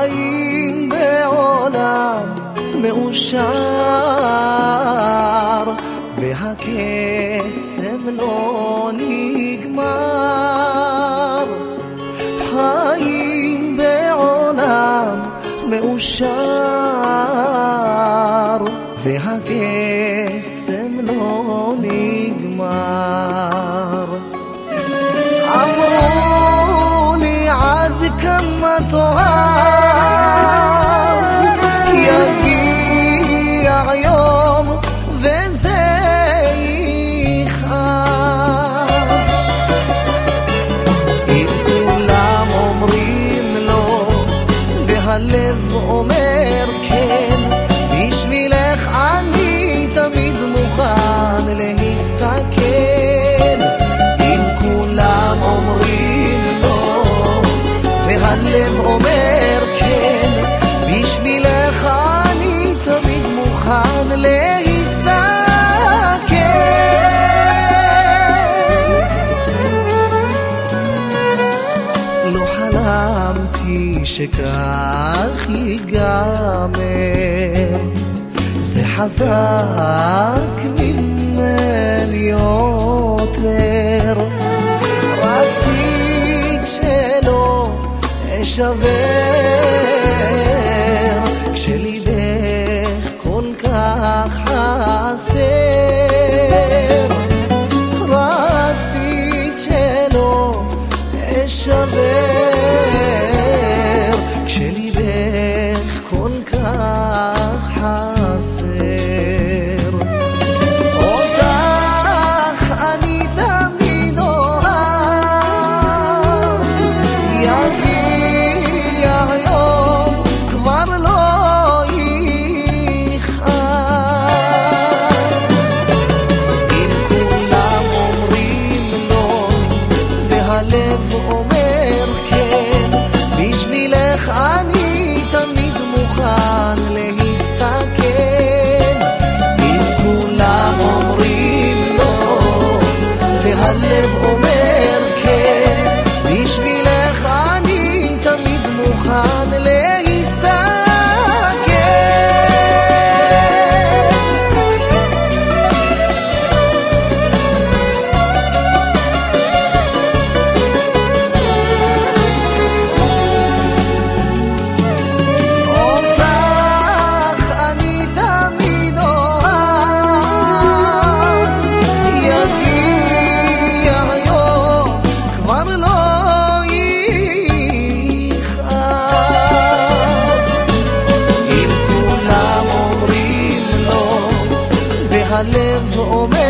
חיים בעולם מאושר והקסם לא נגמר. חיים בעולם מאושר והקסם לא נגמר. אמרו לי עד כמה תאהב, יגיע יום וזה יכאב. אם כולם אומרים לא והלב אומר כן, בשבילך אני תמיד מוכן להסתכן. אם כולם אומרים לא והלב אומר כן, בשבילך אני תמיד מוכן להסתכן. לא חלמתי שכך ייגמר, זה חזק ממני יותר. רצית שלא אשבר כשליבך כל כך חסר. רצית שלא אשבר כשליבך כל כך חסר. אותך אני תמיד אוהב, יגיע יום כבר לא יכאב. אם כולם אומרים לא והלב אומר כן, בשבילך אני תמיד מוכן להסתכן. אם כולם אומרים לא והלב אומר כן, בשבילך אני תמיד מוכן להסתכן. הלב אומר